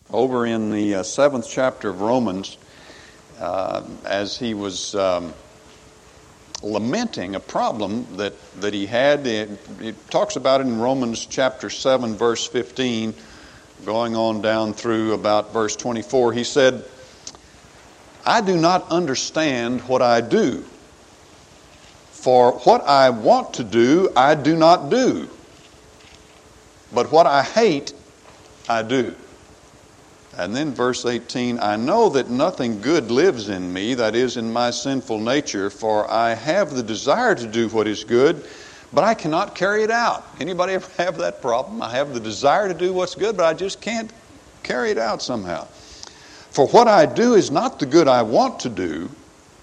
over in the 7th chapter of Romans, as he was lamenting a problem that he had. It talks about it in Romans chapter 7, verse 15, going on down through about verse 24. He said, I do not understand what I do. For what I want to do, I do not do. But what I hate, I do. And then verse 18, I know that nothing good lives in me, that is, in my sinful nature, for I have the desire to do what is good, but I cannot carry it out. Anybody ever have that problem? I have the desire to do what's good, but I just can't carry it out somehow. For what I do is not the good I want to do.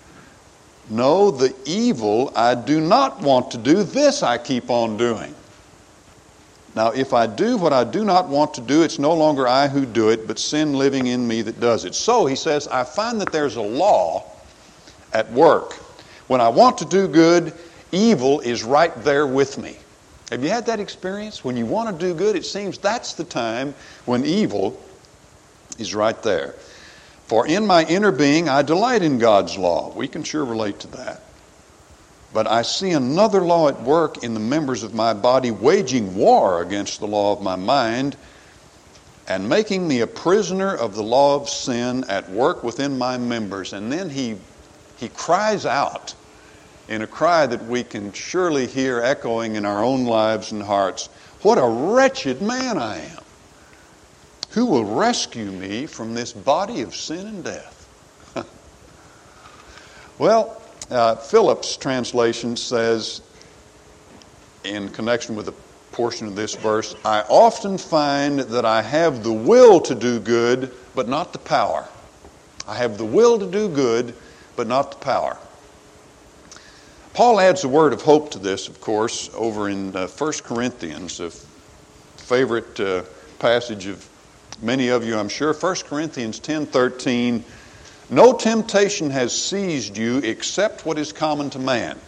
No, the evil I do not want to do, this I keep on doing. Now, if I do what I do not want to do, it's no longer I who do it, but sin living in me that does it. So, he says, I find that there's a law at work. When I want to do good, evil is right there with me. Have you had that experience? When you want to do good, it seems that's the time when evil is right there. For in my inner being, I delight in God's law. We can sure relate to that. But I see another law at work in the members of my body, waging war against the law of my mind, and making me a prisoner of the law of sin at work within my members. And then he cries out in a cry that we can surely hear echoing in our own lives and hearts, what a wretched man I am. Who will rescue me from this body of sin and death? Well, Phillips' translation says, in connection with a portion of this verse, I often find that I have the will to do good, but not the power. I have the will to do good, but not the power. Paul adds a word of hope to this, of course, over in 1 Corinthians, a favorite passage of many of you, I'm sure. 1 Corinthians 10:13, no temptation has seized you except what is common to man.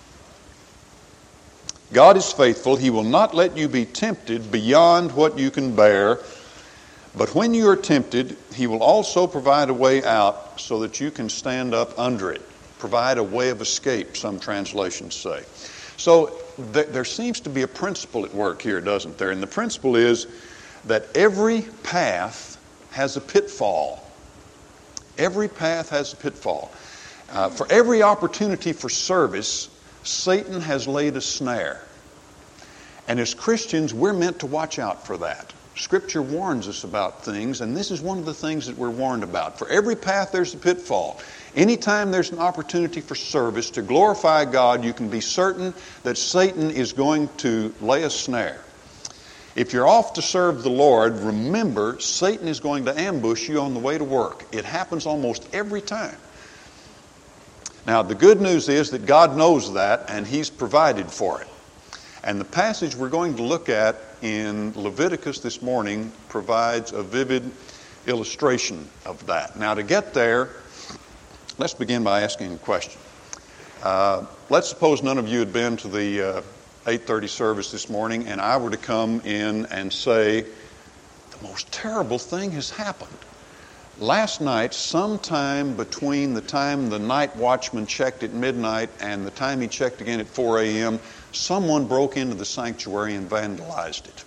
God is faithful. He will not let you be tempted beyond what you can bear. But when you are tempted, He will also provide a way out so that you can stand up under it. Provide a way of escape, some translations say. So there seems to be a principle at work here, doesn't there? And the principle is that every path has a pitfall. Every path has a pitfall. For every opportunity for service, Satan has laid a snare. And as Christians, we're meant to watch out for that. Scripture warns us about things, and this is one of the things that we're warned about. For every path, there's a pitfall. Anytime there's an opportunity for service to glorify God, you can be certain that Satan is going to lay a snare. If you're off to serve the Lord, remember, Satan is going to ambush you on the way to work. It happens almost every time. Now, the good news is that God knows that, and He's provided for it. And the passage we're going to look at in Leviticus this morning provides a vivid illustration of that. Now, to get there, let's begin by asking a question. Let's suppose none of you had been to the 8:30 service this morning, and I were to come in and say, the most terrible thing has happened. Last night, sometime between the time the night watchman checked at midnight and the time he checked again at 4 a.m., someone broke into the sanctuary and vandalized it.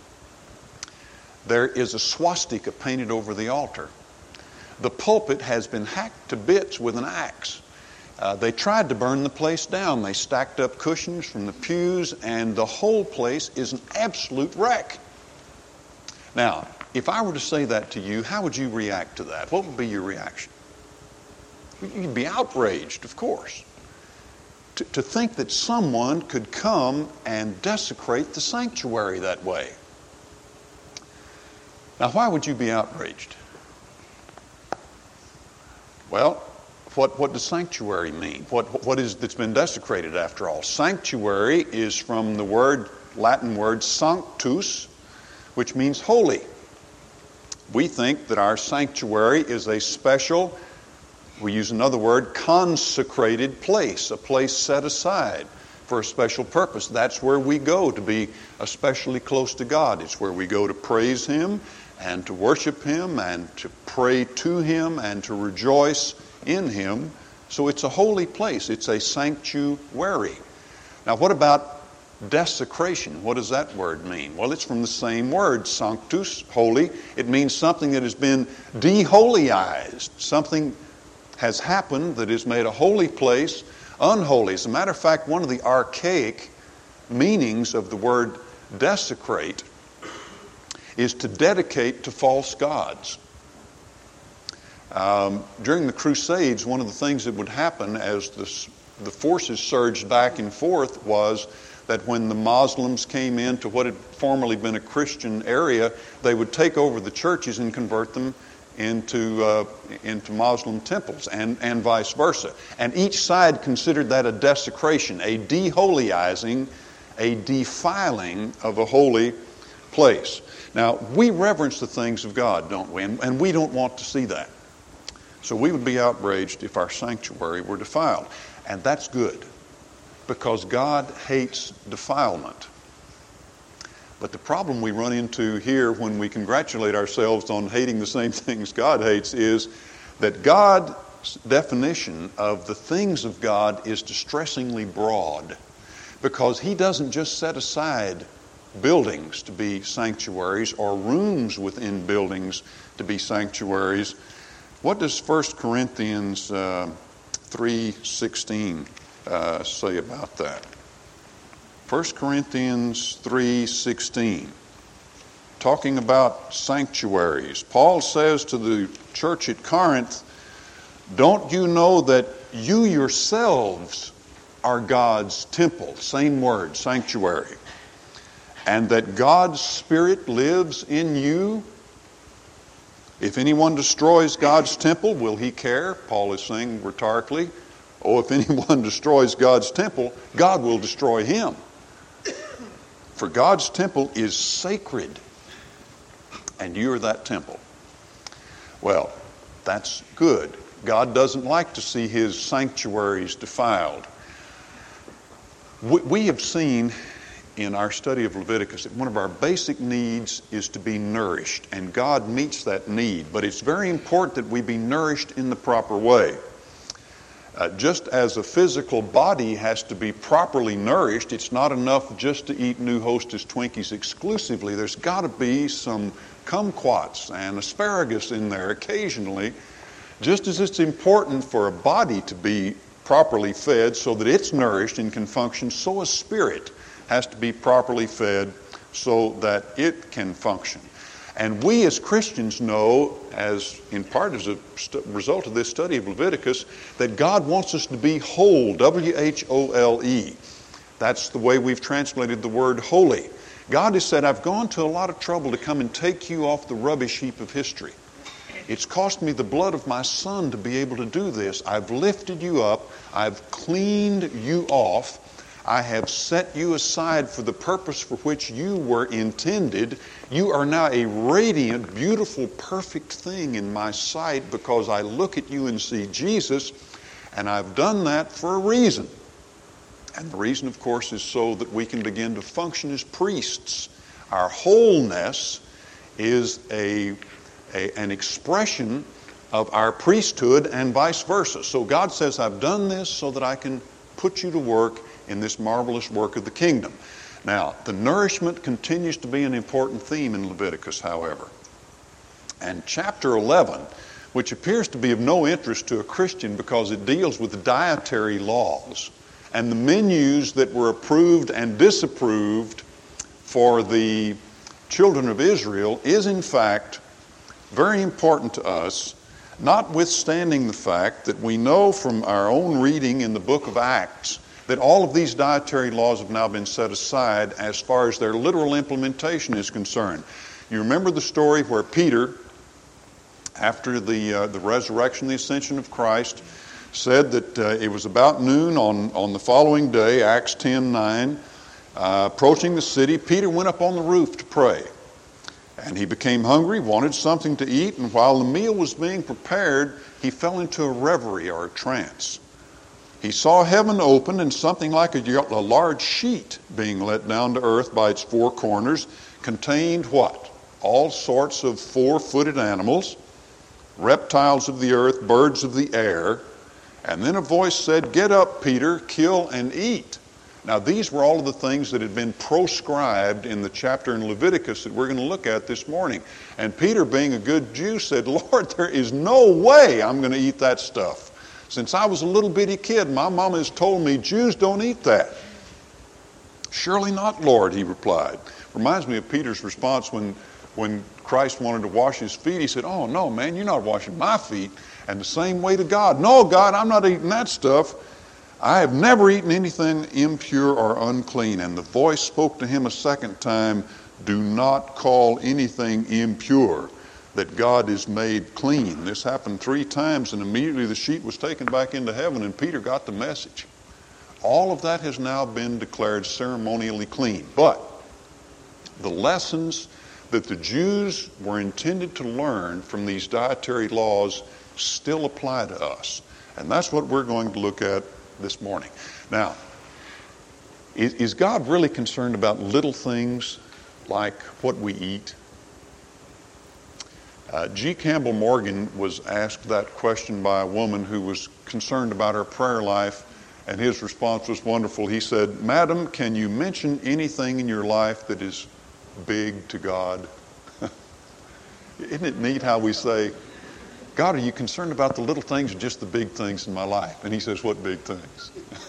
There is a swastika painted over the altar. The pulpit has been hacked to bits with an axe. They tried to burn the place down. They stacked up cushions from the pews, and the whole place is an absolute wreck. Now, if I were to say that to you, how would you react to that? What would be your reaction? You'd be outraged, of course. To think that someone could come and desecrate the sanctuary that way. Now, why would you be outraged? Well, what does sanctuary mean? What is that's been desecrated after all? Sanctuary is from the Latin word sanctus, which means holy. We think that our sanctuary is a special, we use another word, consecrated place, a place set aside for a special purpose. That's where we go to be especially close to God. It's where we go to praise Him, and to worship Him and to pray to Him and to rejoice in Him. So it's a holy place. It's a sanctuary. Now what about desecration? What does that word mean? Well, it's from the same word, sanctus, holy. It means something that has been deholyized. Something has happened that has made a holy place unholy. As a matter of fact, one of the archaic meanings of the word desecrate is to dedicate to false gods. During the Crusades, one of the things that would happen as the forces surged back and forth was that when the Muslims came into what had formerly been a Christian area, they would take over the churches and convert them into Muslim temples, and vice versa. And each side considered that a desecration, a deholyizing, a defiling of a holy place. Now, we reverence the things of God, don't we? And we don't want to see that. So we would be outraged if our sanctuary were defiled. And that's good, because God hates defilement. But the problem we run into here when we congratulate ourselves on hating the same things God hates is that God's definition of the things of God is distressingly broad, because He doesn't just set aside buildings to be sanctuaries or rooms within buildings to be sanctuaries. What does 1 Corinthians 3:16 say about that? 1 Corinthians 3:16, talking about sanctuaries. Paul says to the church at Corinth, "Don't you know that you yourselves are God's temple," same word, sanctuary, "and that God's Spirit lives in you? If anyone destroys God's temple, will He care?" Paul is saying rhetorically, "Oh, if anyone destroys God's temple, God will destroy him. For God's temple is sacred, and you are that temple." Well, that's good. God doesn't like to see His sanctuaries defiled. We have seen in our study of Leviticus that one of our basic needs is to be nourished, and God meets that need. But it's very important that we be nourished in the proper way. Just as a physical body has to be properly nourished, it's not enough just to eat New Hostess Twinkies exclusively. There's got to be some kumquats and asparagus in there occasionally. Just as it's important for a body to be properly fed so that it's nourished and can function, so a spirit has to be properly fed so that it can function. And we as Christians know, as in part as a result of this study of Leviticus, that God wants us to be whole, W-H-O-L-E. That's the way we've translated the word holy. God has said, "I've gone to a lot of trouble to come and take you off the rubbish heap of history. It's cost me the blood of my Son to be able to do this. I've lifted you up. I've cleaned you off. I have set you aside for the purpose for which you were intended. You are now a radiant, beautiful, perfect thing in my sight because I look at you and see Jesus, and I've done that for a reason." And the reason, of course, is so that we can begin to function as priests. Our wholeness is an expression of our priesthood and vice versa. So God says, "I've done this so that I can put you to work in this marvelous work of the kingdom." Now, the nourishment continues to be an important theme in Leviticus, however. And chapter 11, which appears to be of no interest to a Christian because it deals with the dietary laws and the menus that were approved and disapproved for the children of Israel, is in fact very important to us, notwithstanding the fact that we know from our own reading in the book of Acts that all of these dietary laws have now been set aside as far as their literal implementation is concerned. You remember the story where Peter, after the resurrection, the ascension of Christ, said that it was about noon on the following day, Acts 10:9, approaching the city, Peter went up on the roof to pray. And he became hungry, wanted something to eat, and while the meal was being prepared, he fell into a reverie or a trance. He saw heaven open and something like a large sheet being let down to earth by its four corners contained what? all sorts of four-footed animals, reptiles of the earth, birds of the air. And then a voice said, "Get up, Peter, kill and eat." Now, these were all of the things that had been proscribed in the chapter in Leviticus that we're going to look at this morning. And Peter, being a good Jew, said, "Lord, there is no way I'm going to eat that stuff. Since I was a little bitty kid, my mama has told me Jews don't eat that." "Surely not, Lord," he replied. Reminds me of Peter's response when Christ wanted to wash his feet. He said, "Oh, no, man, you're not washing my feet." And the same way to God. "No, God, I'm not eating that stuff. I have never eaten anything impure or unclean." And the voice spoke to him a second time, "Do not call anything impure that God has made clean." This happened 3 times, and immediately the sheet was taken back into heaven, and Peter got the message. All of that has now been declared ceremonially clean. But the lessons that the Jews were intended to learn from these dietary laws still apply to us. And that's what we're going to look at this morning. Now, is God really concerned about little things like what we eat? G. Campbell Morgan was asked that question by a woman who was concerned about her prayer life, and his response was wonderful. He said, "Madam, can you mention anything in your life that is big to God?" Isn't it neat how we say, "God, are you concerned about the little things or just the big things in my life?" And he says, "What big things?"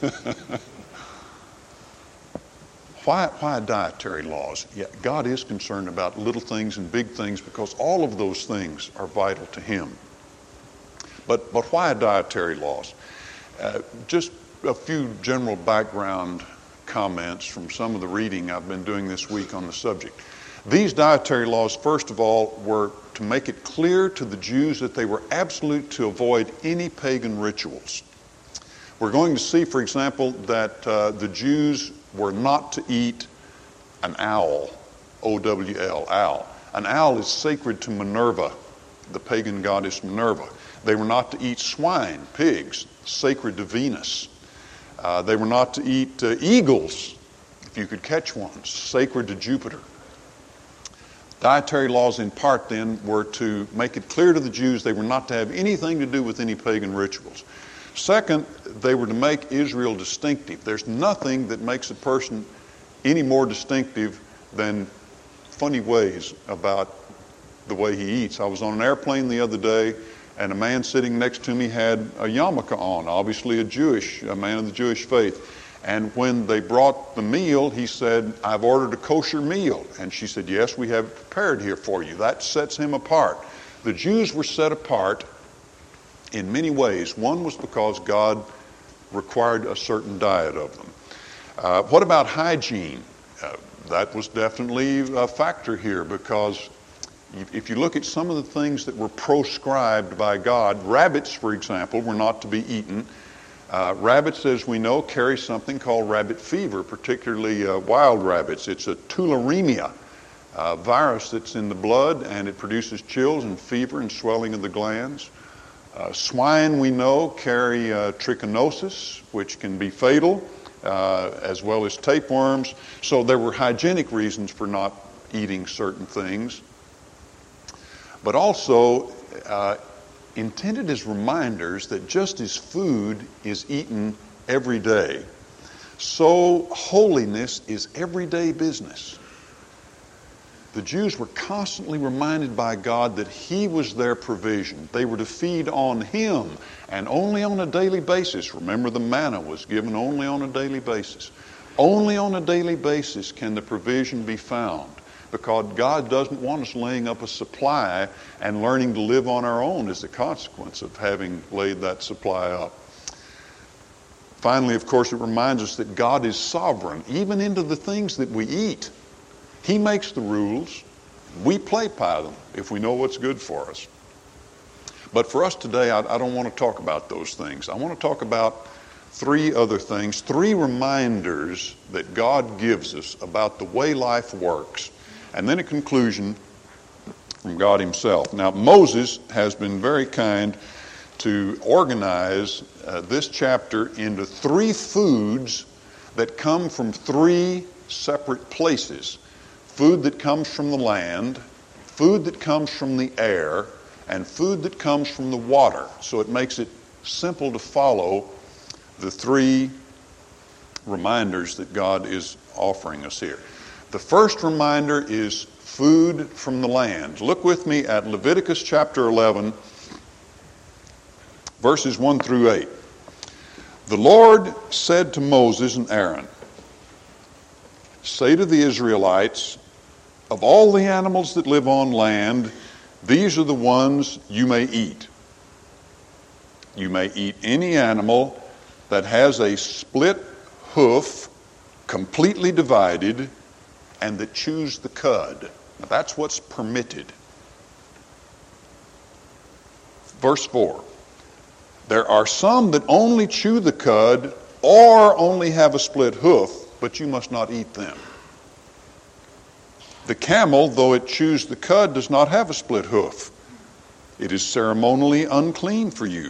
Why dietary laws? Yeah, God is concerned about little things and big things because all of those things are vital to him. But why dietary laws? Just a few general background comments from some of the reading I've been doing this week on the subject. These dietary laws, first of all, were to make it clear to the Jews that they were absolute to avoid any pagan rituals. We're going to see, for example, that the Jews were not to eat an owl, O-W-L, owl. An owl is sacred to Minerva, the pagan goddess Minerva. They were not to eat swine, pigs, sacred to Venus. They were not to eat eagles, if you could catch one, sacred to Jupiter. Dietary laws in part then were to make it clear to the Jews they were not to have anything to do with any pagan rituals. Second, they were to make Israel distinctive. There's nothing that makes a person any more distinctive than funny ways about the way he eats. I was on an airplane the other day, and a man sitting next to me had a yarmulke on, obviously a man of the Jewish faith. And when they brought the meal, he said, "I've ordered a kosher meal." And she said, "Yes, we have prepared here for you." That sets him apart. The Jews were set apart in many ways. One was because God required a certain diet of them. What about hygiene? That was definitely a factor here, because if you look at some of the things that were proscribed by God, rabbits, for example, were not to be eaten. Rabbits, as we know, carry something called rabbit fever, particularly wild rabbits. It's a tularemia virus that's in the blood, and it produces chills and fever and swelling of the glands. Swine, we know, carry trichinosis, which can be fatal, as well as tapeworms. So there were hygienic reasons for not eating certain things. But also intended as reminders that just as food is eaten every day, so holiness is everyday business. The Jews were constantly reminded by God that He was their provision. They were to feed on Him, and only on a daily basis. Remember, the manna was given only on a daily basis. Only on a daily basis can the provision be found, because God doesn't want us laying up a supply and learning to live on our own as a consequence of having laid that supply up. Finally, of course, it reminds us that God is sovereign, even into the things that we eat. He makes the rules. We play by them if we know what's good for us. But for us today, I don't want to talk about those things. I want to talk about 3 other things, 3 reminders that God gives us about the way life works, and then a conclusion from God Himself. Now, Moses has been very kind to organize this chapter into 3 foods that come from 3 separate places. Food that comes from the land, food that comes from the air, and food that comes from the water. So it makes it simple to follow the three reminders that God is offering us here. The first reminder is food from the land. Look with me at Leviticus chapter 11, verses 1 through 8. The Lord said to Moses and Aaron, "Say to the Israelites, of all the animals that live on land, these are the ones you may eat. You may eat any animal that has a split hoof, completely divided, and that chews the cud." Now that's what's permitted. Verse 4. There are some that only chew the cud or only have a split hoof, but you must not eat them. The camel, though it chews the cud, does not have a split hoof. It is ceremonially unclean for you.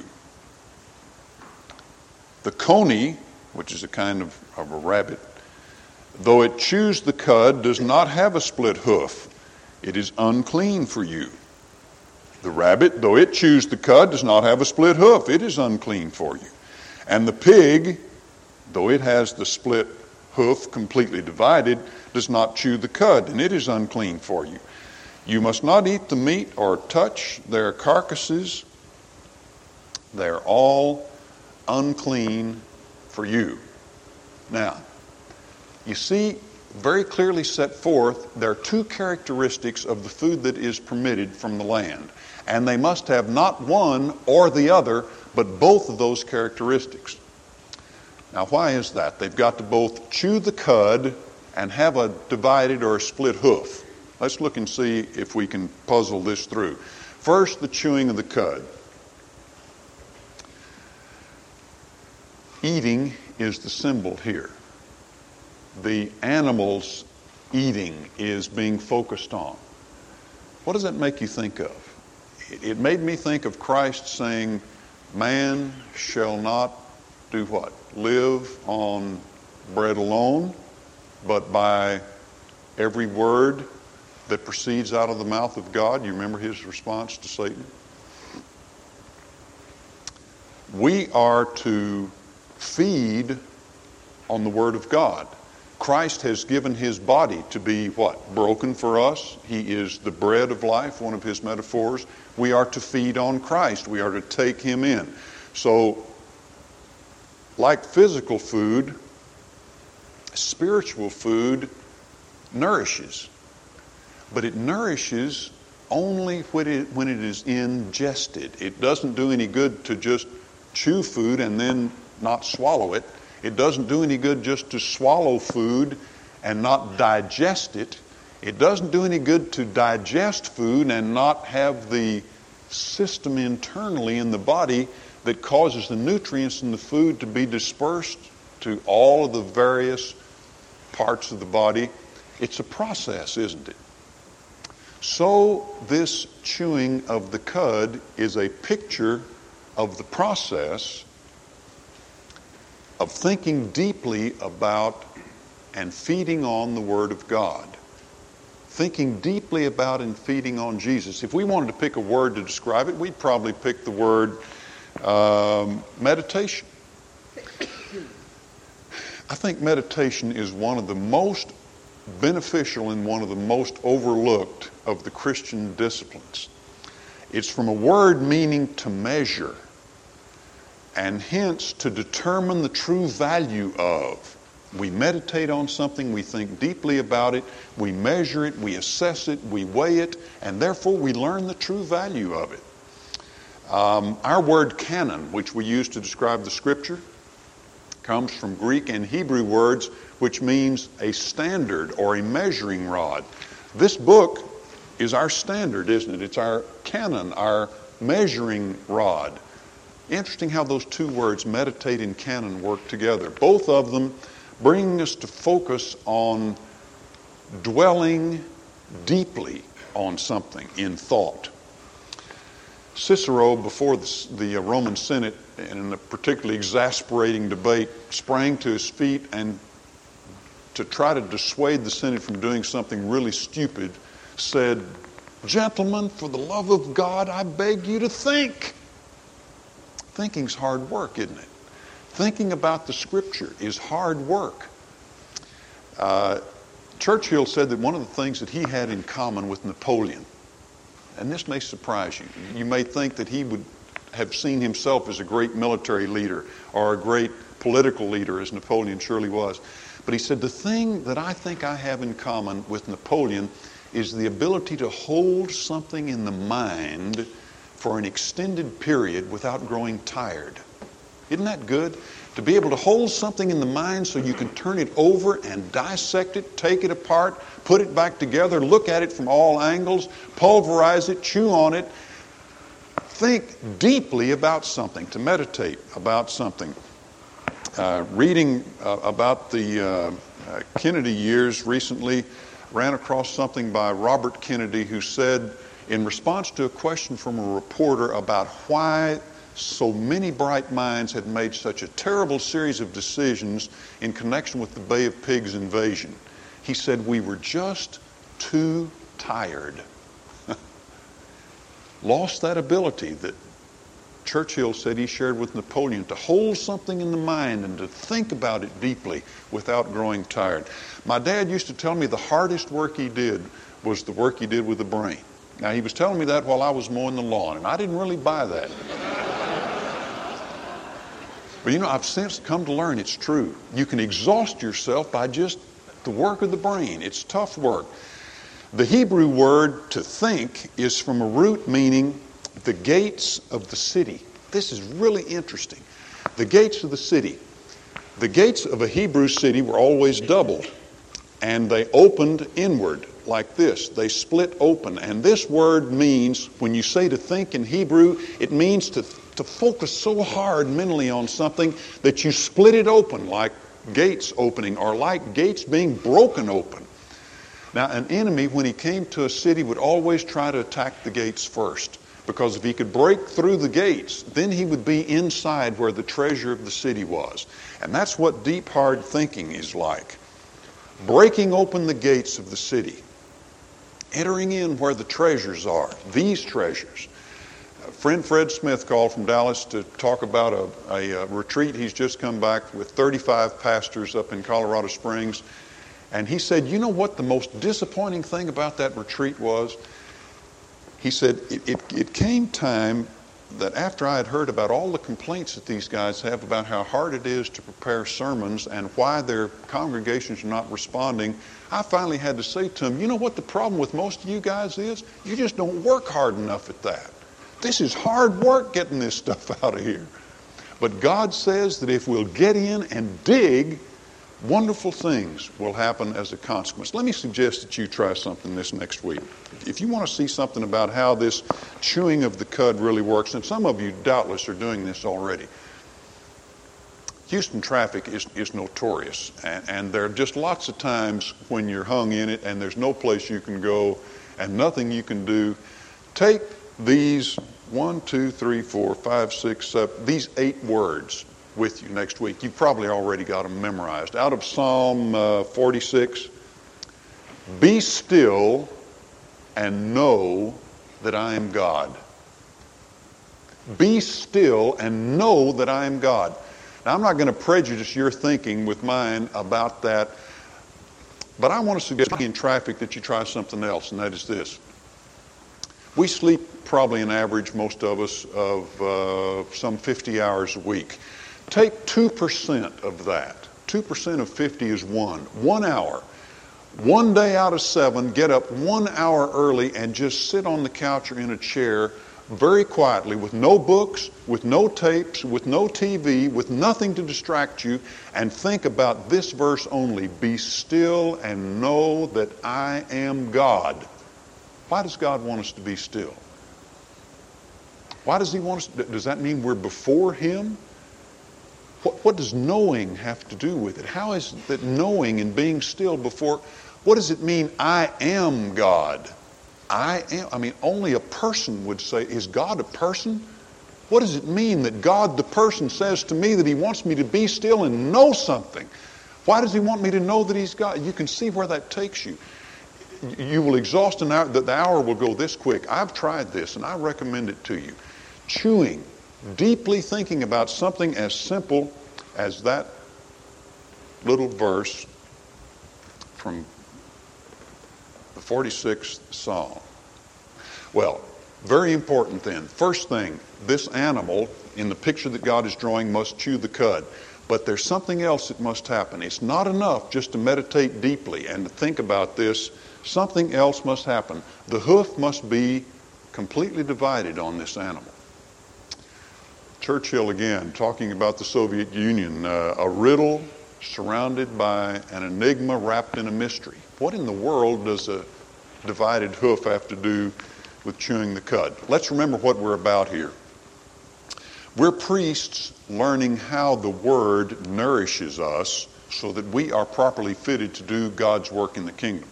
The coney, which is a kind of a rabbit, though it chews the cud, does not have a split hoof. It is unclean for you. The rabbit, though it chews the cud, does not have a split hoof. It is unclean for you. And the pig, though it has the split hoof completely divided, does not chew the cud, and it is unclean for you. You must not eat the meat or touch their carcasses. They are all unclean for you. Now, you see, very clearly set forth, there are two characteristics of the food that is permitted from the land. And they must have not one or the other, but both of those characteristics. Now, why is that? They've got to both chew the cud and have a divided or a split hoof. Let's look and see if we can puzzle this through. First, the chewing of the cud. Eating is the symbol here. The animals eating is being focused on. What does that make you think of? It made me think of Christ saying, man shall not do what? Live on bread alone, but by every word that proceeds out of the mouth of God. You remember his response to Satan? We are to feed on the Word of God. Christ has given his body to be what? Broken for us. He is the bread of life, one of his metaphors. We are to feed on Christ. We are to take him in. So, like physical food, spiritual food nourishes. But it nourishes only when it is ingested. It doesn't do any good to just chew food and then not swallow it. It doesn't do any good just to swallow food and not digest it. It doesn't do any good to digest food and not have the system internally in the body that causes the nutrients in the food to be dispersed to all of the various parts of the body. It's a process, isn't it? So this chewing of the cud is a picture of the process of thinking deeply about and feeding on the Word of God. Thinking deeply about and feeding on Jesus. If we wanted to pick a word to describe it, we'd probably pick the word meditation. I think meditation is one of the most beneficial and one of the most overlooked of the Christian disciplines. It's from a word meaning to measure, and hence to determine the true value of. We meditate on something, we think deeply about it, we measure it, we assess it, we weigh it, and therefore we learn the true value of it. Our word canon, which we use to describe the Scripture, comes from Greek and Hebrew words, which means a standard or a measuring rod. This book is our standard, isn't it? It's our canon, our measuring rod. Interesting how those two words, meditate and canon, work together. Both of them bringing us to focus on dwelling deeply on something in thought. Cicero, before the Roman Senate, in a particularly exasperating debate, sprang to his feet and to try to dissuade the Senate from doing something really stupid, said, Gentlemen, for the love of God, I beg you to think. Thinking's hard work, isn't it? Thinking about the Scripture is hard work. Churchill said that one of the things that he had in common with Napoleon, and this may surprise you, you may think that he would have seen himself as a great military leader or a great political leader, as Napoleon surely was. But he said, the thing that I think I have in common with Napoleon is the ability to hold something in the mind for an extended period without growing tired. Isn't that good? To be able to hold something in the mind so you can turn it over and dissect it, take it apart, put it back together, look at it from all angles, pulverize it, chew on it, think deeply about something, to meditate about something. Reading about the Kennedy years recently, ran across something by Robert Kennedy, who said, in response to a question from a reporter about why so many bright minds had made such a terrible series of decisions in connection with the Bay of Pigs invasion, he said, we were just too tired. Lost that ability that Churchill said he shared with Napoleon, to hold something in the mind and to think about it deeply without growing tired. My dad used to tell me the hardest work he did was the work he did with the brain. Now, he was telling me that while I was mowing the lawn, and I didn't really buy that. But you know, I've since come to learn it's true. You can exhaust yourself by just the work of the brain. It's tough work. The Hebrew word to think is from a root meaning the gates of the city. This is really interesting. The gates of the city. The gates of a Hebrew city were always double, and they opened inward like this. They split open. And this word means, when you say to think in Hebrew, it means to focus so hard mentally on something that you split it open, like gates opening, or like gates being broken open. Now, an enemy, when he came to a city, would always try to attack the gates first, because if he could break through the gates, then he would be inside where the treasure of the city was. And that's what deep, hard thinking is like. Breaking open the gates of the city. Entering in where the treasures are. These treasures. Friend Fred Smith called from Dallas to talk about a retreat. He's just come back with 35 pastors up in Colorado Springs. And he said, you know what the most disappointing thing about that retreat was? He said, it came time that after I had heard about all the complaints that these guys have about how hard it is to prepare sermons and why their congregations are not responding, I finally had to say to them, you know what the problem with most of you guys is? You just don't work hard enough at that. This is hard work getting this stuff out of here. But God says that if we'll get in and dig, wonderful things will happen as a consequence. Let me suggest that you try something this next week. If you want to see something about how this chewing of the cud really works, and some of you doubtless are doing this already. Houston traffic is notorious, and there are just lots of times when you're hung in it and there's no place you can go and nothing you can do. Take these 1, 2, 3, 4, 5, 6, 7, these 8 words with you next week. You've probably already got them memorized. Out of Psalm 46, be still and know that I am God. Be still and know that I am God. Now, I'm not going to prejudice your thinking with mine about that, but I want to suggest in traffic that you try something else, and that is this. We sleep probably an average, most of us, of some 50 hours a week. Take 2% of that. 2% of 50 is 1 hour. 1 day out of 7, get up 1 hour early and just sit on the couch or in a chair very quietly with no books, with no tapes, with no TV, with nothing to distract you, and think about this verse only. Be still and know that I am God. Why does God want us to be still? Why does He want us? Does that mean we're before Him? What does knowing have to do with it? How is that knowing and being still before? What does it mean, I am God? I am. I mean, only a person would say, is God a person? What does it mean that God the person says to me that He wants me to be still and know something? Why does He want me to know that He's God? You can see where that takes you. You will exhaust an hour. The hour will go this quick. I've tried this, and I recommend it to you. Chewing, deeply thinking about something as simple as that little verse from the 46th Psalm. Well, very important then. First thing, this animal in the picture that God is drawing must chew the cud. But there's something else that must happen. It's not enough just to meditate deeply and to think about this. Something else must happen. The hoof must be completely divided on this animal. Churchill again, talking about the Soviet Union, a riddle surrounded by an enigma wrapped in a mystery. What in the world does a divided hoof have to do with chewing the cud? Let's remember what we're about here. We're priests learning how the Word nourishes us so that we are properly fitted to do God's work in the kingdom.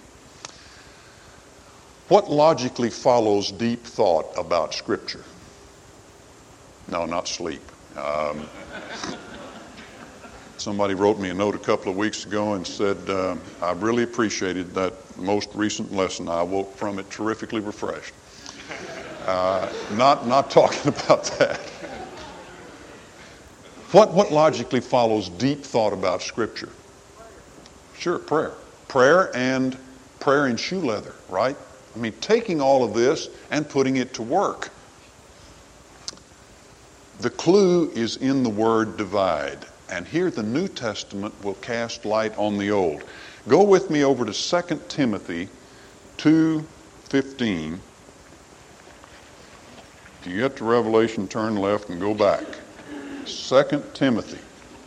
What logically follows deep thought about Scripture? No, not sleep. Somebody wrote me a note a couple of weeks ago and said, I really appreciated that most recent lesson. I woke from it terrifically refreshed. Not talking about that. What logically follows deep thought about Scripture? Sure, prayer. Prayer and shoe leather, right? I mean, taking all of this and putting it to work. The clue is in the word divide. And here the New Testament will cast light on the Old. Go with me over to 2 Timothy 2:15. If you get to Revelation, turn left and go back. 2 Timothy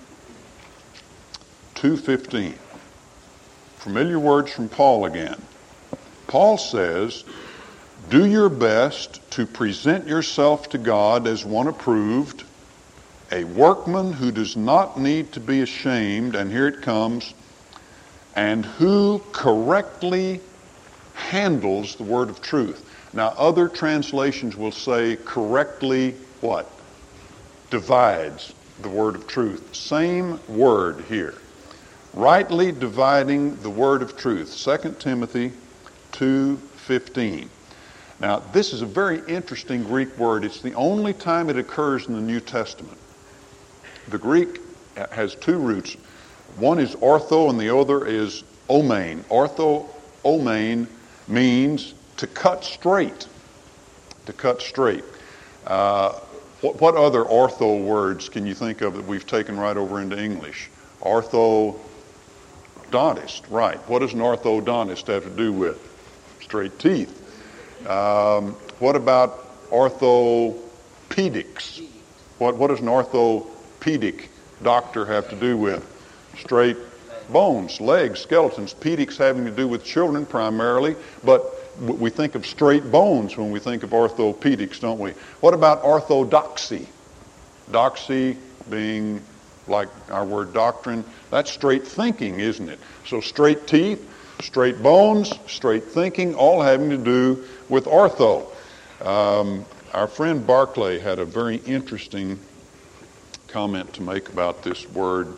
2:15. Familiar words from Paul again. Paul says, do your best to present yourself to God as one approved, a workman who does not need to be ashamed, and here it comes, and who correctly handles the word of truth. Now, other translations will say correctly what? Divides the word of truth. Same word here. Rightly dividing the word of truth. 2 Timothy 2:15. Now, this is a very interesting Greek word. It's the only time it occurs in the New Testament. The Greek has two roots. One is ortho and the other is omein. Ortho, omein means to cut straight. To cut straight. What other ortho words can you think of that we've taken right over into English? Orthodontist, right. What does an orthodontist have to do with? Straight teeth. What about orthopedics? What does an orthopedic doctor have to do with? Straight bones, legs, skeletons. Pedics having to do with children primarily, but we think of straight bones when we think of orthopedics, don't we? What about orthodoxy? Doxy being like our word doctrine. That's straight thinking, isn't it? So straight teeth, straight bones, straight thinking, all having to do with ortho. Our friend Barclay had a very interesting comment to make about this word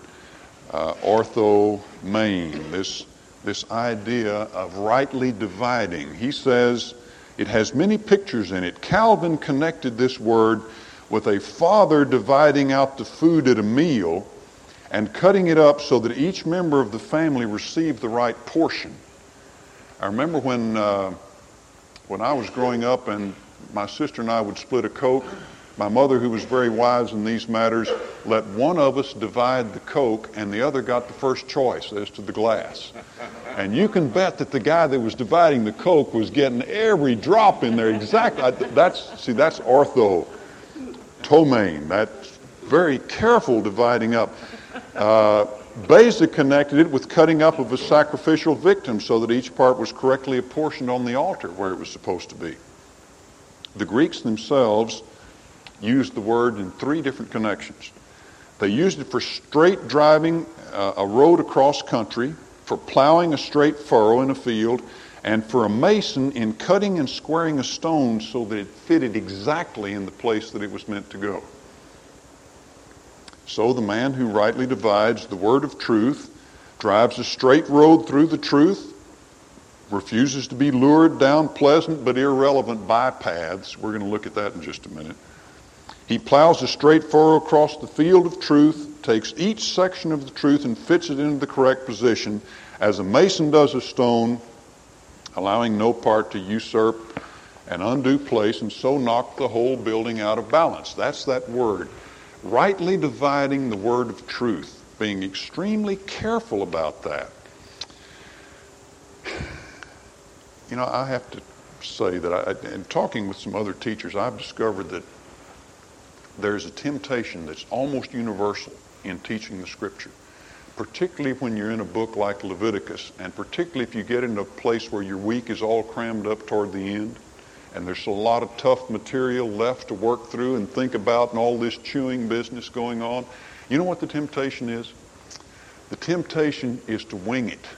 orthomain, this idea of rightly dividing. He says it has many pictures in it. Calvin connected this word with a father dividing out the food at a meal and cutting it up so that each member of the family received the right portion. I remember when I was growing up and my sister and I would split a Coke, my mother, who was very wise in these matters, let one of us divide the Coke and the other got the first choice as to the glass. And you can bet that the guy that was dividing the Coke was getting every drop in there exactly. That's orthotomain. That's very careful dividing up. Beza connected it with cutting up of a sacrificial victim so that each part was correctly apportioned on the altar where it was supposed to be. The Greeks themselves used the word in three different connections. They used it for straight driving a road across country, for plowing a straight furrow in a field, and for a mason in cutting and squaring a stone so that it fitted exactly in the place that it was meant to go. So the man who rightly divides the word of truth drives a straight road through the truth, refuses to be lured down pleasant but irrelevant bypaths. We're going to look at that in just a minute. He plows a straight furrow across the field of truth, takes each section of the truth and fits it into the correct position, as a mason does a stone, allowing no part to usurp an undue place and so knock the whole building out of balance. That's that word. Rightly dividing the word of truth, being extremely careful about that. You know, I have to say that in talking with some other teachers, I've discovered that there's a temptation that's almost universal in teaching the Scripture, particularly when you're in a book like Leviticus, and particularly if you get into a place where your week is all crammed up toward the end, and there's a lot of tough material left to work through and think about and all this chewing business going on. You know what the temptation is? The temptation is to wing it.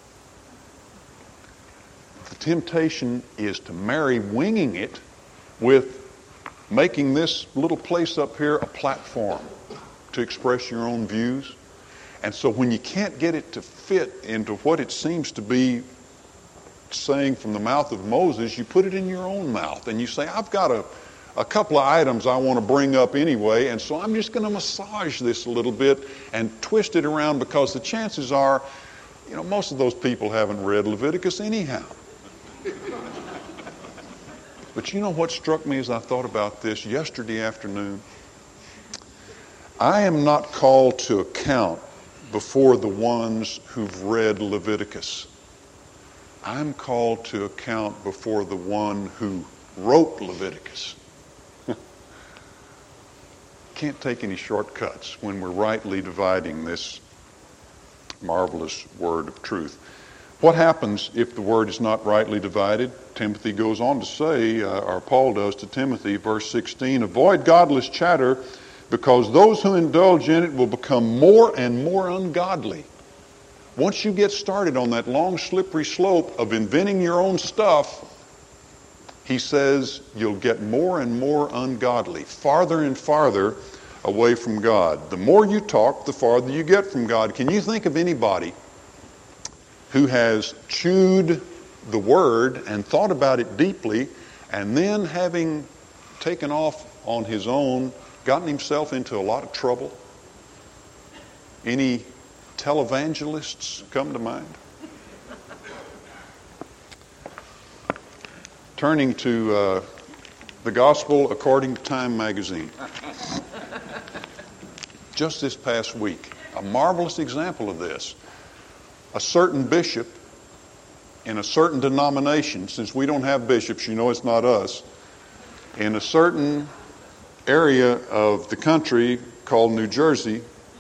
The temptation is to marry winging it with making this little place up here a platform to express your own views. And so when you can't get it to fit into what it seems to be saying from the mouth of Moses, you put it in your own mouth and you say, I've got a couple of items I want to bring up anyway, and so I'm just going to massage this a little bit and twist it around, because the chances are, you know, most of those people haven't read Leviticus anyhow. But you know what struck me as I thought about this yesterday afternoon? I am not called to account before the ones who've read Leviticus. I'm called to account before the one who wrote Leviticus. Can't take any shortcuts when we're rightly dividing this marvelous word of truth. What happens if the word is not rightly divided? Timothy goes on to say, or Paul does to Timothy, verse 16, avoid godless chatter, because those who indulge in it will become more and more ungodly. Once you get started on that long, slippery slope of inventing your own stuff, he says you'll get more and more ungodly, farther and farther away from God. The more you talk, the farther you get from God. Can you think of anybody who has chewed the word and thought about it deeply, and then, having taken off on his own, gotten himself into a lot of trouble? Any televangelists come to mind? Turning to the Gospel according to Time magazine. Just this past week, a marvelous example of this. A certain bishop in a certain denomination, since we don't have bishops, you know it's not us, in a certain area of the country called New Jersey,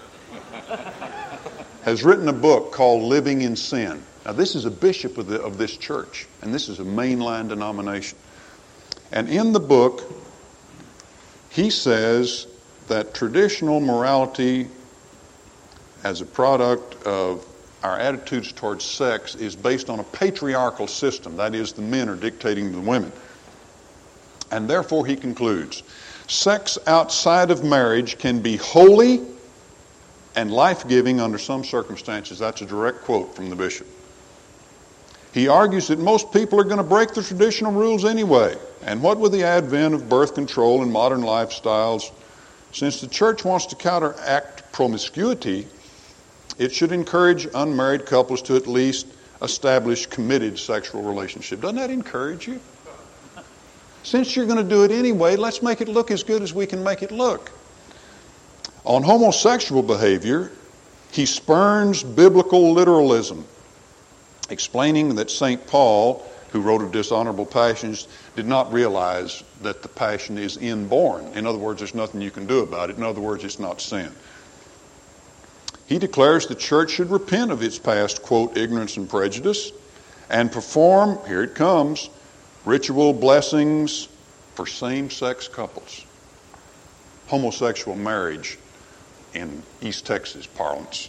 has written a book called Living in Sin. Now, this is a bishop of this church, and this is a mainline denomination. And in the book, he says that traditional morality as a product of our attitudes towards sex is based on a patriarchal system. That is, the men are dictating to the women. And therefore, he concludes, sex outside of marriage can be holy and life-giving under some circumstances. That's a direct quote from the bishop. He argues that most people are going to break the traditional rules anyway. And what with the advent of birth control and modern lifestyles, since the church wants to counteract promiscuity, it should encourage unmarried couples to at least establish committed sexual relationship. Doesn't that encourage you? Since you're going to do it anyway, let's make it look as good as we can make it look. On homosexual behavior, he spurns biblical literalism, explaining that St. Paul, who wrote of dishonorable passions, did not realize that the passion is inborn. In other words, there's nothing you can do about it. In other words, it's not sin. He declares the church should repent of its past, quote, ignorance and prejudice, and perform, here it comes, ritual blessings for same-sex couples. Homosexual marriage in East Texas parlance.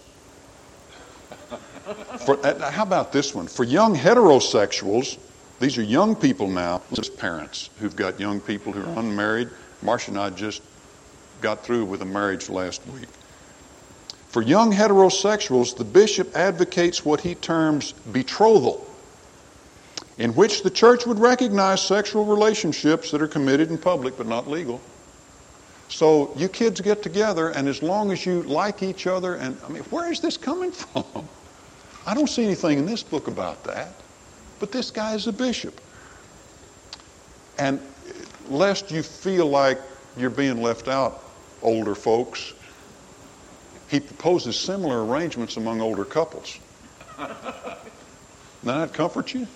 How about this one? For young heterosexuals, these are young people now, just parents who've got young people who are unmarried. Marcia and I just got through with a marriage last week. For young heterosexuals, the bishop advocates what he terms betrothal. in which the church would recognize sexual relationships that are committed in public but not legal. So you kids get together, and as long as you like each other, and I mean, where is this coming from? I don't see anything in this book about that. But this guy is a bishop. And lest you feel like you're being left out, older folks, he proposes similar arrangements among older couples. Doesn't that comfort you?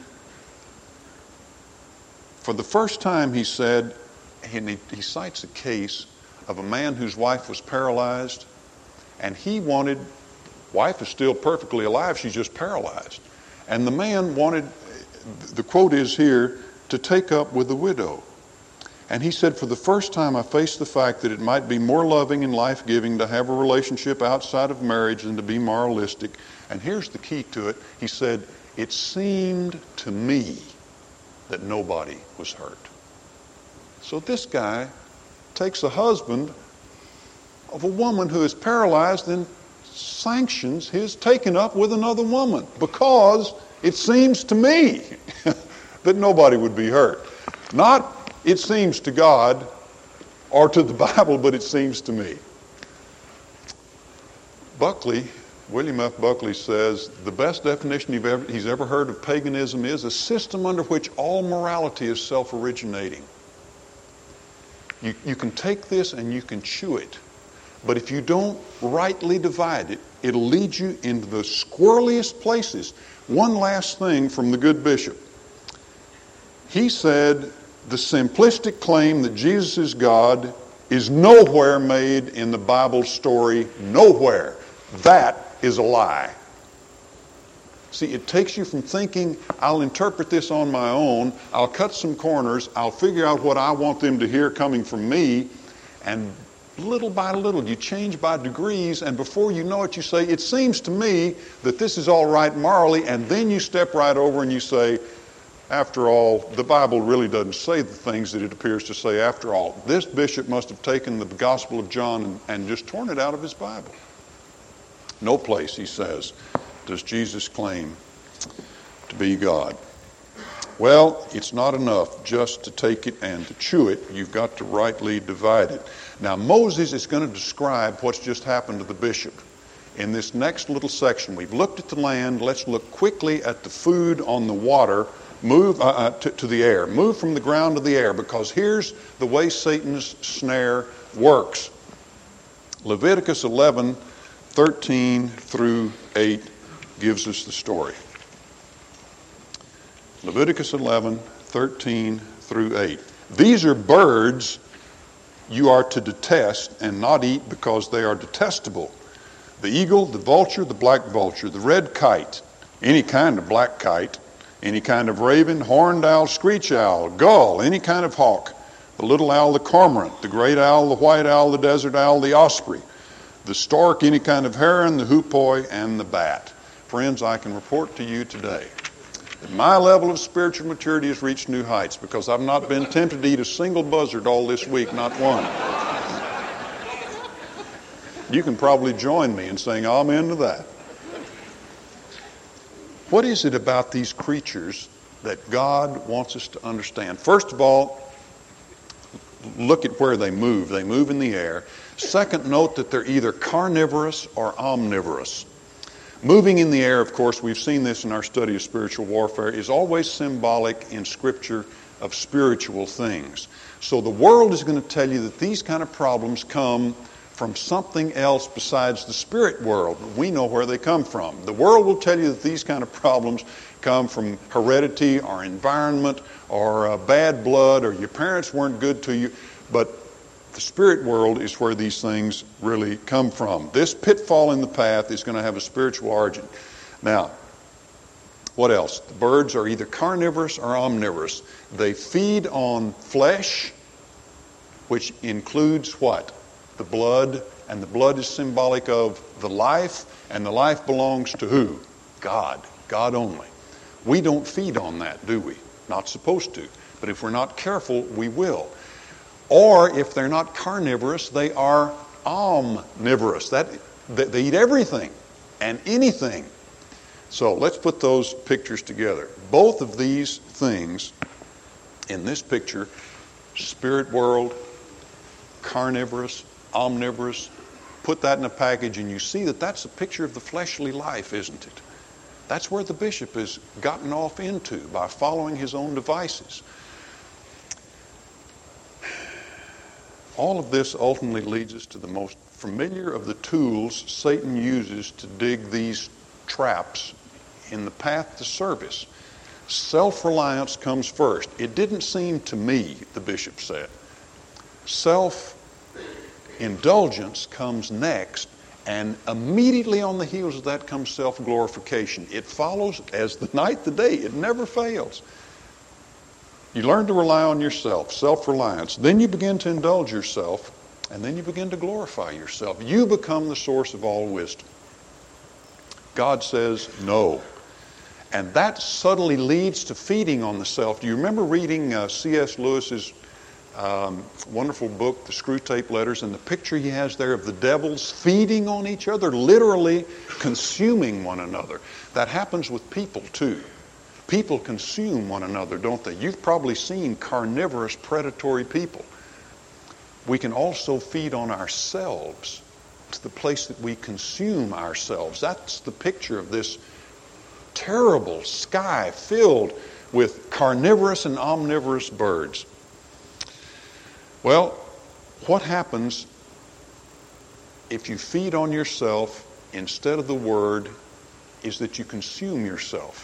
For the first time, he said, and he cites a case of a man whose wife was paralyzed, and wife is still perfectly alive, she's just paralyzed. And the man wanted, the quote is here, to take up with the widow. And he said, for the first time I faced the fact that it might be more loving and life-giving to have a relationship outside of marriage than to be moralistic. And here's the key to it. He said, it seemed to me that nobody was hurt. So this guy takes a husband of a woman who is paralyzed and sanctions his taking up with another woman because it seems to me that nobody would be hurt. Not it seems to God or to the Bible, but it seems to me. William F. Buckley says the best definition he's ever heard of paganism is a system under which all morality is self-originating. You can take this and you can chew it. But if you don't rightly divide it, it'll lead you into the squirreliest places. One last thing from the good bishop. He said the simplistic claim that Jesus is God is nowhere made in the Bible story. Nowhere. That is a lie. See, it takes you from thinking, I'll interpret this on my own, I'll cut some corners, I'll figure out what I want them to hear coming from me, and little by little, you change by degrees, and before you know it, you say, it seems to me that this is all right morally, and then you step right over and you say, after all, the Bible really doesn't say the things that it appears to say after all. This bishop must have taken the Gospel of John and just torn it out of his Bible. No place, he says, does Jesus claim to be God. Well, it's not enough just to take it and to chew it. You've got to rightly divide it. Now, Moses is going to describe what's just happened to the bishop. In this next little section, we've looked at the land. Let's look quickly at the food on the water. Move to the air. Move from the ground to the air, because here's the way Satan's snare works. Leviticus 11:13 through 8 gives us the story. Leviticus 11:13 through 8. These are birds you are to detest and not eat because they are detestable. The eagle, the vulture, the black vulture, the red kite, any kind of black kite, any kind of raven, horned owl, screech owl, gull, any kind of hawk, the little owl, the cormorant, the great owl, the white owl, the desert owl, the osprey, the stork, any kind of heron, the hoopoe, and the bat. Friends, I can report to you today that my level of spiritual maturity has reached new heights, because I've not been tempted to eat a single buzzard all this week, not one. You can probably join me in saying amen to that. What is it about these creatures that God wants us to understand? First of all, look at where they move. They move in the air. Second, note that they're either carnivorous or omnivorous. Moving in the air, of course, we've seen this in our study of spiritual warfare, is always symbolic in Scripture of spiritual things. So the world is going to tell you that these kind of problems come from something else besides the spirit world. We know where they come from. The world will tell you that these kind of problems come from heredity or environment or bad blood, or your parents weren't good to you. But the spirit world is where these things really come from. This pitfall in the path is going to have a spiritual origin. Now, what else? The birds are either carnivorous or omnivorous. They feed on flesh, which includes what? The blood, and the blood is symbolic of the life, and the life belongs to who? God. God only. We don't feed on that, do we? Not supposed to. But if we're not careful, we will. Or if they're not carnivorous, they are omnivorous. They eat everything and anything. So let's put those pictures together. Both of these things in this picture, spirit world, carnivorous, omnivorous, put that in a package and you see that that's a picture of the fleshly life, isn't it? That's where the bishop has gotten off into by following his own devices. All of this ultimately leads us to the most familiar of the tools Satan uses to dig these traps in the path to service. Self-reliance comes first. It didn't seem to me, the bishop said. Self-indulgence comes next, and immediately on the heels of that comes self-glorification. It follows as the night the day. It never fails. You learn to rely on yourself, self-reliance. Then you begin to indulge yourself, and then you begin to glorify yourself. You become the source of all wisdom. God says no. And that subtly leads to feeding on the self. Do you remember reading C.S. Lewis's wonderful book, The Screwtape Letters, and the picture he has there of the devils feeding on each other, literally consuming one another? That happens with people too. People consume one another, don't they? You've probably seen carnivorous, predatory people. We can also feed on ourselves to the place that we consume ourselves. That's the picture of this terrible sky filled with carnivorous and omnivorous birds. Well, what happens if you feed on yourself instead of the Word is that you consume yourself.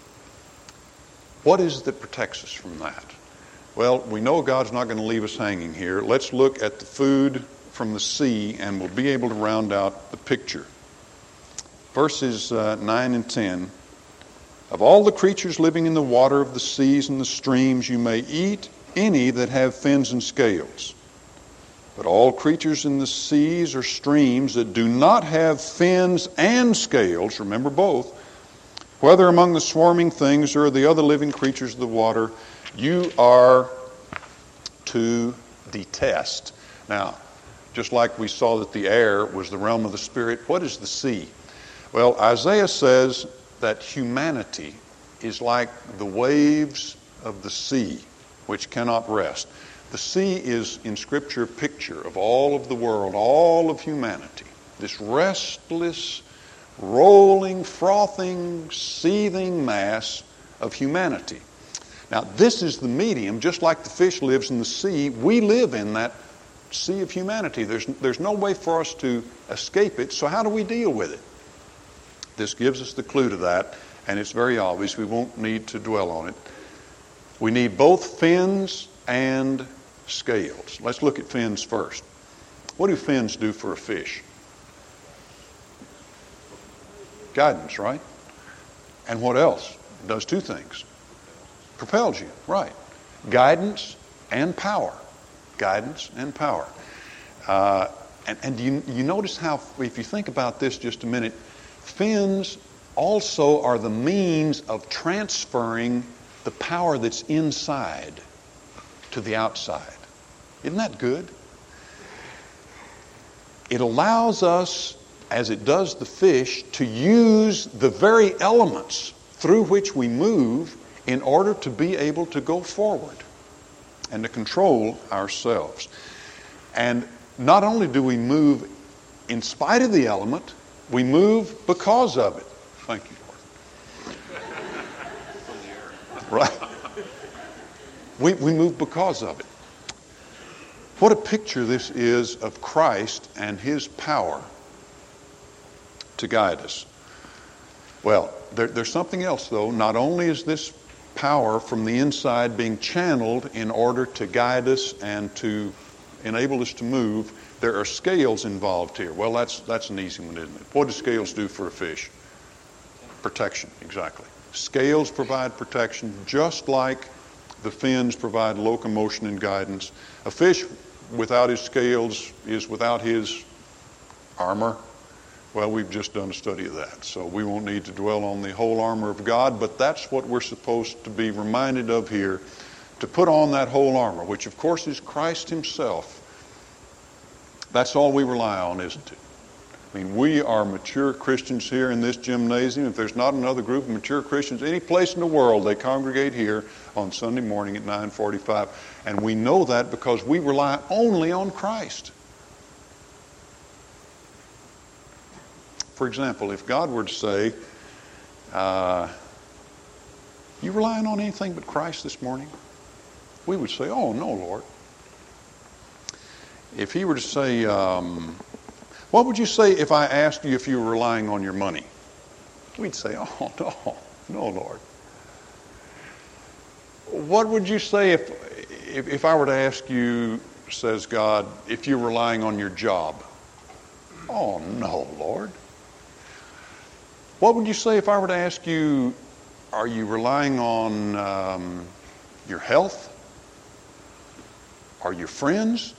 What is it that protects us from that? Well, we know God's not going to leave us hanging here. Let's look at the food from the sea and we'll be able to round out the picture. Verses 9 and 10. Of all the creatures living in the water of the seas and the streams, you may eat any that have fins and scales. But all creatures in the seas or streams that do not have fins and scales, remember both, whether among the swarming things or the other living creatures of the water, you are to detest. Now, just like we saw that the air was the realm of the Spirit, what is the sea? Well, Isaiah says that humanity is like the waves of the sea, which cannot rest. The sea is, in Scripture, a picture of all of the world, all of humanity. This restless, rolling, frothing, seething mass of humanity. Now, this is the medium. Just like the fish lives in the sea, we live in that sea of humanity. There's no way for us to escape it, so how do we deal with it? This gives us the clue to that, and it's very obvious. We won't need to dwell on it. We need both fins and scales. Let's look at fins first. What do fins do for a fish? Guidance, right? And what else? It does two things. Propels you, right. Guidance and power. Guidance and power. And you notice how, if you think about this just a minute, fins also are the means of transferring the power that's inside to the outside. Isn't that good? It allows us, as it does the fish, to use the very elements through which we move in order to be able to go forward and to control ourselves. And not only do we move in spite of the element, we move because of it. Thank you, Lord. Right. We move because of it. What a picture this is of Christ and His power to guide us. Well, there's something else, though. Not only is this power from the inside being channeled in order to guide us and to enable us to move, there are scales involved here. Well, that's an easy one, isn't it? What do scales do for a fish? Protection, exactly. Scales provide protection just like the fins provide locomotion and guidance. A fish without his scales is without his armor. Well, we've just done a study of that, so we won't need to dwell on the whole armor of God, but that's what we're supposed to be reminded of here, to put on that whole armor, which of course is Christ Himself. That's all we rely on, isn't it? I mean, we are mature Christians here in this gymnasium. If there's not another group of mature Christians any place in the world, they congregate here on Sunday morning at 9:45. And we know that because we rely only on Christ. For example, if God were to say, you relying on anything but Christ this morning? We would say, oh, no, Lord. If he were to say, what would you say if I asked you if you were relying on your money? We'd say, oh, no, Lord. What would you say if I were to ask you, says God, if you're relying on your job? Oh, no, Lord. What would you say if I were to ask you, are you relying on your health? Are you friends?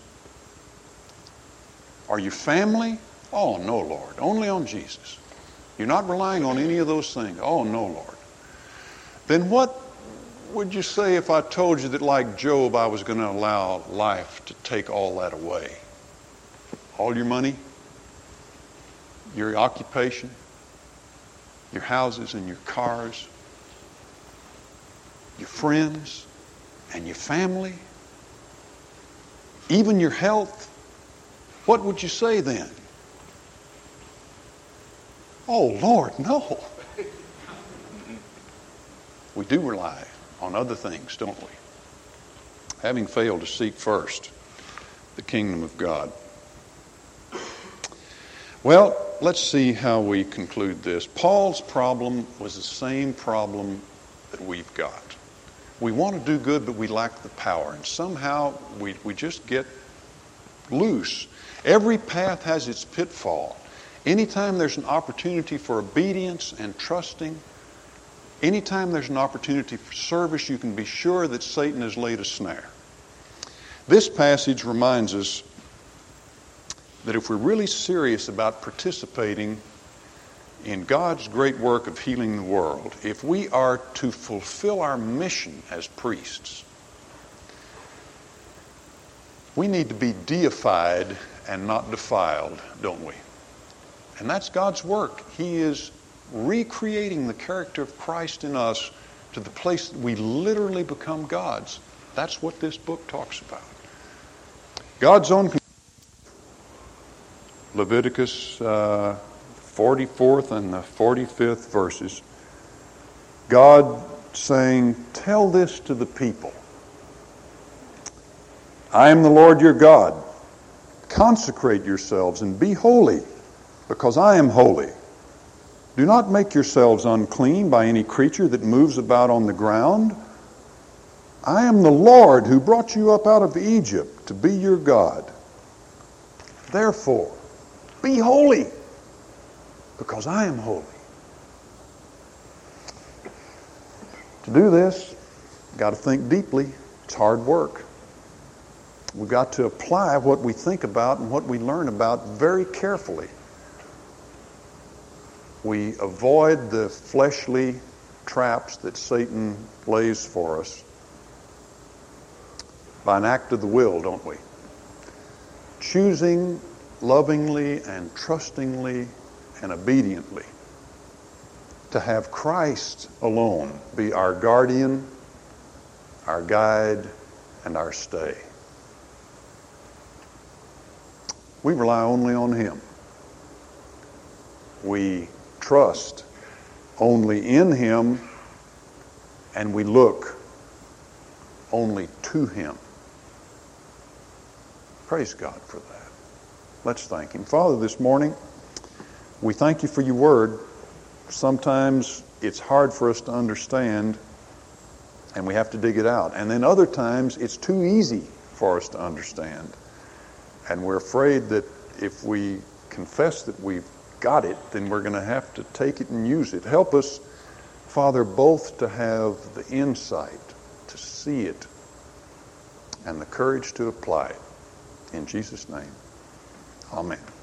Are you family? Oh, no, Lord. Only on Jesus. You're not relying on any of those things. Oh, no, Lord. Then what would you say if I told you that, like Job, I was going to allow life to take all that away? All your money, your occupation, your houses and your cars, your friends and your family, even your health. What would you say then? Oh, Lord, no. We do rely on other things, don't we? Having failed to seek first the kingdom of God. Well, let's see how we conclude this. Paul's problem was the same problem that we've got. We want to do good, but we lack the power. And somehow we just get loose. Every path has its pitfall. Anytime there's an opportunity for obedience and trusting, anytime there's an opportunity for service, you can be sure that Satan has laid a snare. This passage reminds us that if we're really serious about participating in God's great work of healing the world, if we are to fulfill our mission as priests, we need to be deified and not defiled, don't we? And that's God's work. He is recreating the character of Christ in us to the place that we literally become gods. That's what this book talks about. God's own Leviticus 44th and the 45th verses. God saying, tell this to the people. I am the Lord your God. Consecrate yourselves and be holy, because I am holy. Do not make yourselves unclean by any creature that moves about on the ground. I am the Lord who brought you up out of Egypt to be your God. Therefore, be holy, because I am holy. To do this, you've got to think deeply. It's hard work. We've got to apply what we think about and what we learn about very carefully. We avoid the fleshly traps that Satan lays for us by an act of the will, don't we? Choosing lovingly and trustingly and obediently to have Christ alone be our guardian, our guide, and our stay. We rely only on Him. We trust only in Him, and we look only to Him. Praise God for that. Let's thank Him. Father, this morning, we thank You for Your Word. Sometimes it's hard for us to understand, and we have to dig it out. And then other times, it's too easy for us to understand. And we're afraid that if we confess that we've got it, then we're going to have to take it and use it. Help us, Father, both to have the insight to see it and the courage to apply it. In Jesus' name, amen.